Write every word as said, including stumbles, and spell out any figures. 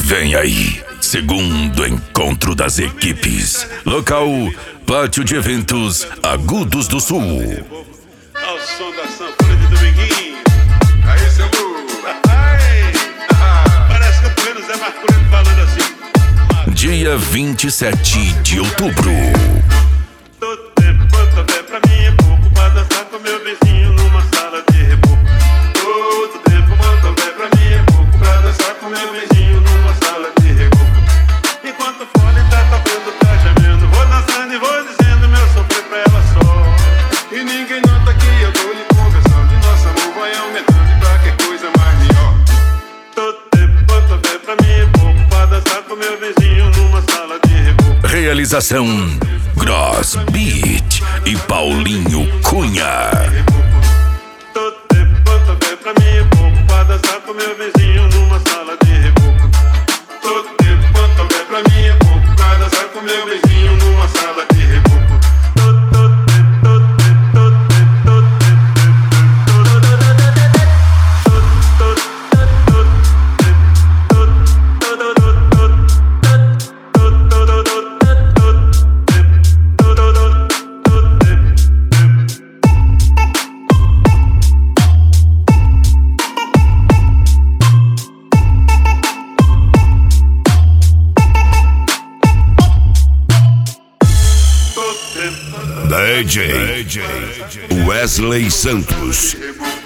Vem aí, segundo encontro das equipes. Local, Pátio de Eventos Agudos do Sul. Ao som da sanfona de Dominguinho. Aí, seu Lu. Parece que eu tô vendo o Zé Marculino falando assim. Dia vinte e sete de outubro. Todo tempo quanto houver pra mim é pouco pra dançar com meu vizinho numa sala de reboco. Todo tempo quanto houver pra mim é pouco pra dançar com meu vizinho numa sala de reboco. Enquanto o fone tá tocando, tá gemendo, vou dançando e vou dizendo meu sofrer pra ela só. E ninguém nota que eu tô lhe conversando e nosso amor vai aumentando e pra que coisa mais melhor. Todo tempo quanto houver pra mim é pouco pra dançar com meu vizinho numa sala de reboco. Realização Gross Beat e Paulinho Cunha. Todo tempo quanto houver pra mim é pouco pra dançar com meu vizinho numa sala de reboco. Todo tempo quanto houver pra mim é pouco pra dançar com meu vizinho numa sala de reboco. D J Wesley Santos.